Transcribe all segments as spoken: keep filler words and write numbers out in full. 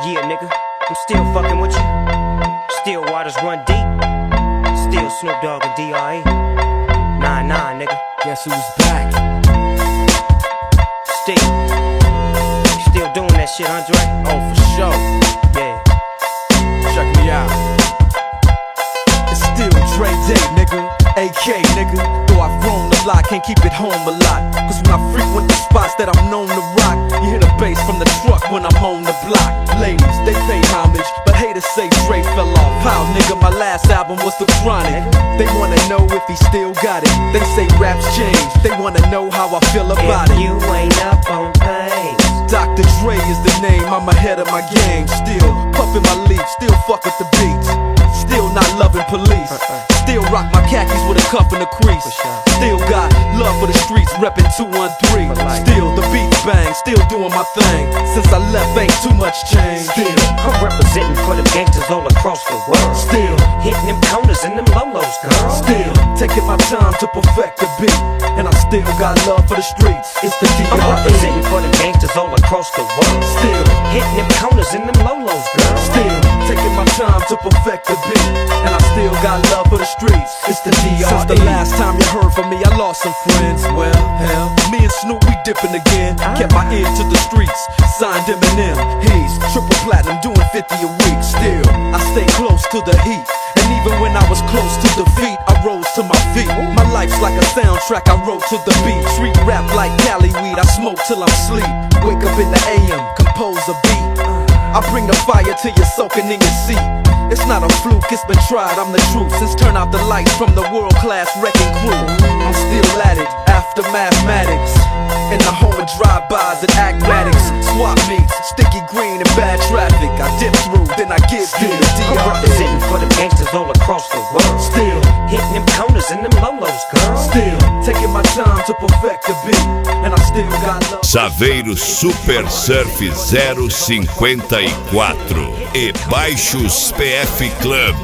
Yeah, nigga, I'm still fucking with you. Still waters run deep. Still Snoop Dogg and D R E. Nah, nah, nigga. Guess who's back? Still. Still doing that shit, Andre? Oh, for sure. Yeah. Check me out. It's still Dre Day, nigga. A K, nigga. Though I've grown a lot, can't keep it home a lot. Cause when I frequent the spots that I'm known to rock, you hear the bass from the truck when I'm on the block. Ladies, they pay homage, but haters say Dre fell off. How, nigga, my last album was The Chronic. They wanna know if he still got it. They say raps change, they wanna know how I feel about if it. You ain't up on things. Doctor Dre is the name, I'm ahead of my game. Still puffin' my leaf, still fuck with the beats. Still not loving police. Still rock my khakis with a cuff and a crease. Still got love for the streets, reppin' two one three. Still the beats bang, still doing my thing. Since I left ain't too much change. Still, I'm representing for them gangsters all across the world. Still hitting them corners and them lolos, girl. Still taking my time to perfect the beat. And I still got love for the streets. It's the D R E. I'm representing for them gangsters all across the world. Still hitting them corners and them lolos, girl. Still taking my time to perfect the beat. And I still got love for the streets. It's the D R E. Since the last time you heard from me, I lost some friends. Well, hell, me and Snoop, we dipping again. Kept my ear to the streets, signed Eminem. He's triple platinum, doing fifty a week. Still, I stay close to the heat. And even when I was close to defeat, I rose to my feet. My life's like a soundtrack, I wrote to the beat. Street rap like Cali weed, I smoke till I'm sleep. Wake up in the A M, compose a beat. I bring the fire till you're soaking in your seat. It's not a fluke, it's been tried, I'm the truth. Since turn out the lights from the world-class wrecking crew, I'm still at it, after mathematics. In the home of drive-bys and acmatics. Swap meets, sticky green and bad traffic. I dip through, then I give you the D R E. I'm representing for them gangsters all across the world. Still hitting them corners and them lolos, girl. Still taking my time to perfect the beat. And I still got love. Chaveiro Super Surf zero cinquenta e quatro e Baixos P F Club,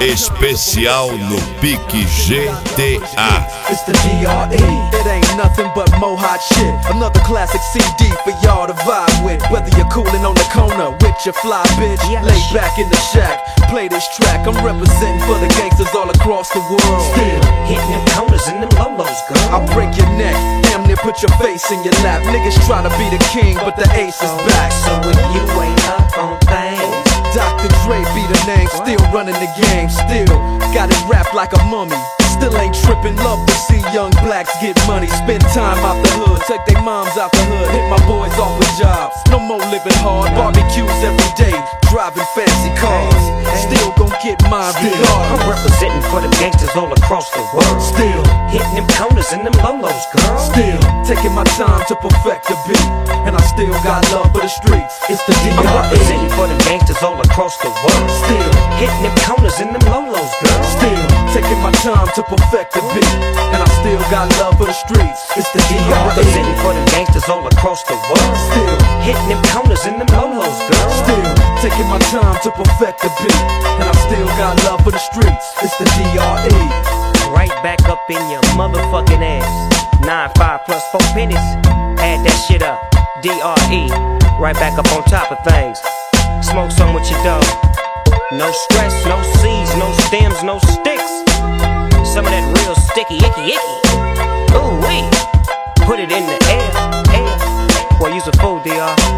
especial no Pique G T A. It's the D R E. It ain't nothing but mo hot shit. Another classic C D for y'all to vibe with. Whether you're coolin' on the corner with your fly bitch, lay back in the shack, play this track. I'm representing for the gangsters all across the world. Still hitting them corners and them lolos, girl. I'll break your neck, damn near put your face in your lap. Niggas try to be the king, but the ace is back. So if you ain't up on things, Doctor Dre be the name, still running the game. Still got it wrapped like a mummy. Still ain't trippin', love to see young blacks get money. Spend time out the hood, take they moms out the hood. Hit my boys off with jobs, no more living hard. Barbecues every day, driving fancy cars. Still gon' get mine regardless. I'm representing for them gangsters all across the world. Still hitting them corners and them lolos, girl. Still taking my time to perfect the beat. And I still got love for the streets. It's the D R E. I'm representing for them gangsters all across the world. Still hitting them corners and them lolos, girl. Still taking my time to perfect the beat. And I still got love for the streets. It's the D R E. I'm representing for them gangsters all across the world. Still hitting them corners and them lolos, girl. Still taking my time to perfect the beat. And I still got love for the streets. It's the D R E. Right back up in your motherfucking ass. Nine five plus four pennies. Add that shit up. D R E. Right back up on top of things. Smoke some with your dog. No stress, no seeds, no stems, no sticks. Some of that real sticky, icky, icky. Ooh wee. Put it in the air, air. Boy, you's a fool, D R